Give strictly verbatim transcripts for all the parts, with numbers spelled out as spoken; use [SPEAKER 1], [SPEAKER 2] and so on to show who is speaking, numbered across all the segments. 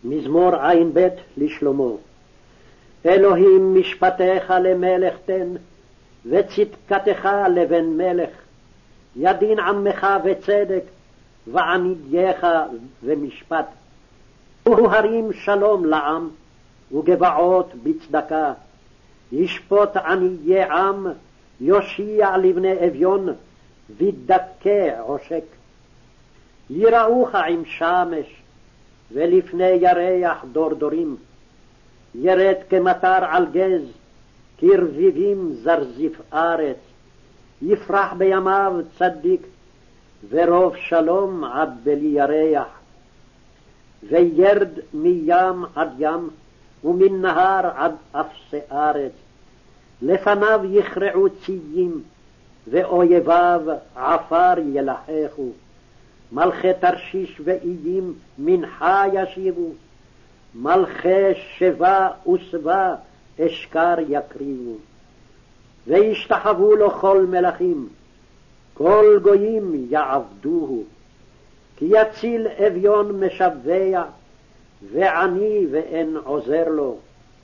[SPEAKER 1] מזמור ע"ב לשלמה. אלוהים משפטיך למלך תן, וצדקתך לבן מלך. ידין עמך וצדק, ועמידייך ומשפט. הרים שלום לעם, וגבעות בצדקה. ישפוט עניי עם, יושיע לבני אביון, וידכא עושק. יראוך עם שמש, ולפני ירח דורדורים. ירד כמטר על גז, כרביבים זרזיף ארץ. יפרח בימיו צדיק, ורוב שלום עד בלי ירח. וירד מים עד ים, ומן נהר עד אפסי ארץ. לפניו יכרעו ציים, ואויביו עפר ילחכו. מלכי תרשיש ואיים מנחה ישיבו, מלכי שבה וסבה אשכר יקריבו. וישתחוו לו כל מלכים, כל גויים יעבדוהו. כי יציל אביון משבע, ועני ואין עוזר לו.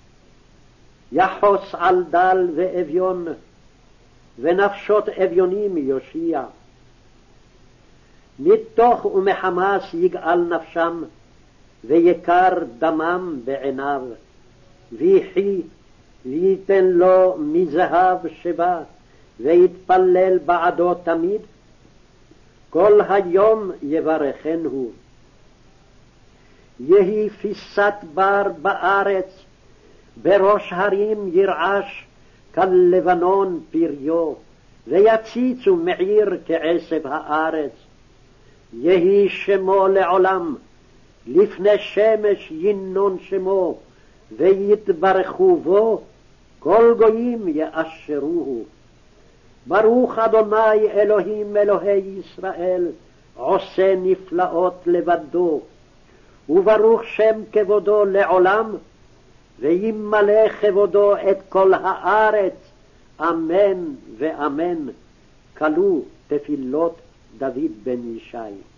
[SPEAKER 1] יחוס על דל ואביון, ונפשות אביונים יושיע. מתוך ומחמס יגאל נפשם, ויקר דמם בעיניו. ויחי וייתן לו מזהב שבא, ויתפלל בעדו תמיד. כל היום יברכנו. יהי פיסת בר בארץ, בראש הרים ירעש כלבנון פריו, ויציצו מעיר כעשב הארץ. יהי שמו לעולם, לפני שמש ינון שמו, ויתברכו בו, כל גויים יאשרוהו. ברוך אדוני אלוהים אלוהי ישראל, עושה נפלאות לבדו, וברוך שם כבודו לעולם, וימלא כבודו את כל הארץ, אמן ואמן. כלו תפילות דוד בן ישי.